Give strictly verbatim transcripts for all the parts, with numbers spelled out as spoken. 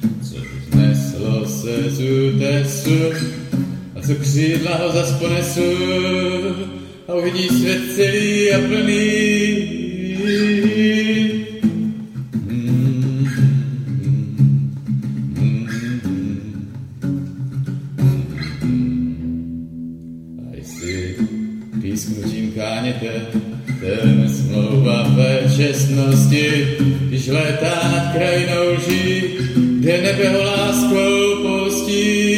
co vzneslo se z útesu, a co křídla ho zas ponesu, a uvidí svět celý a plný. A jestli písknutím káněte, ten smlouva ve čestnosti, když létá nad krajinou ží, kde nebe ho láskou postí.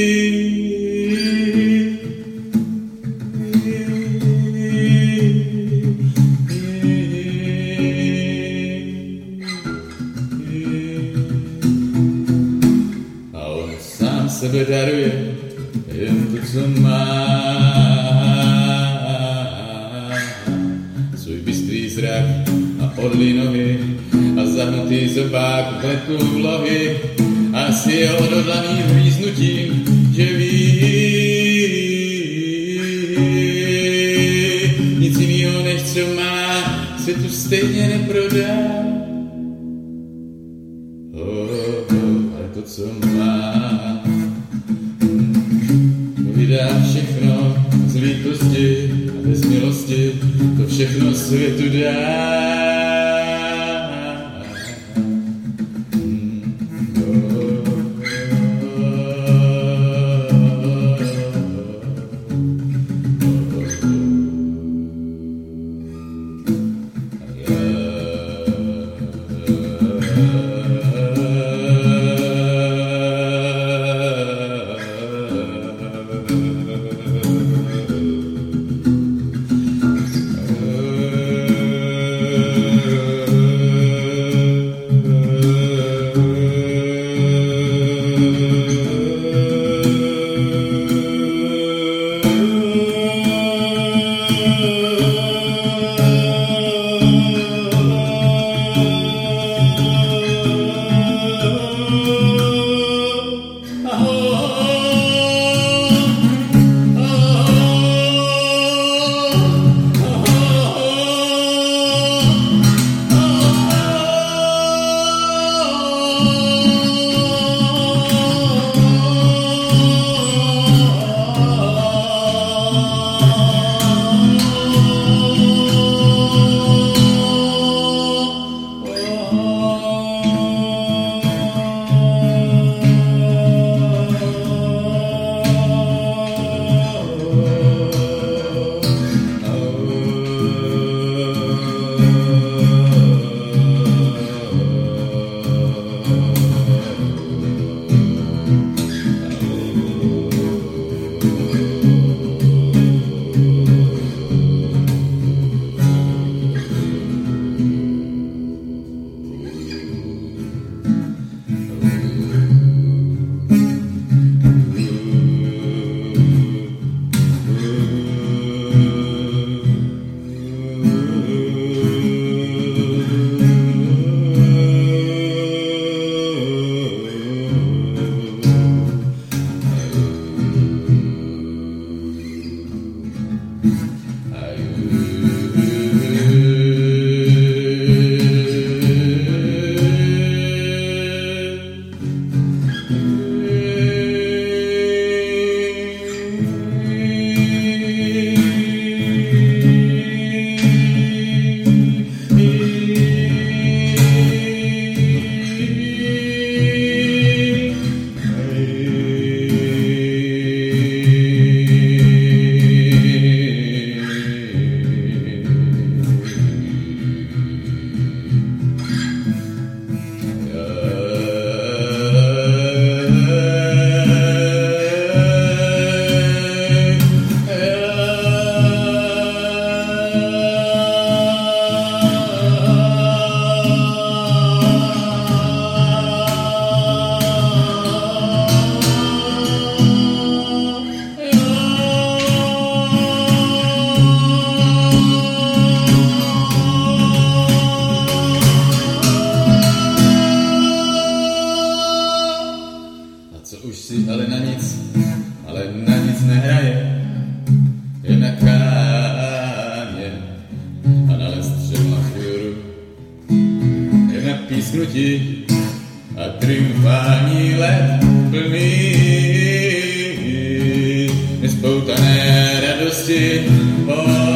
A on sám sebe daruje, jen to, co má. Svůj bystrý zrak a orlí nohy a zahnutý zobák vletu vlohy a si jeho odhodlaný hvíznutím, že ví, nic jinýho než co má, se tu stejně neprodá. Oh, oh, ale to, co má, vydá všechno z lítosti a bez milosti, to všechno světu dá. a triumfální let plný nespoutané radosti. Oh,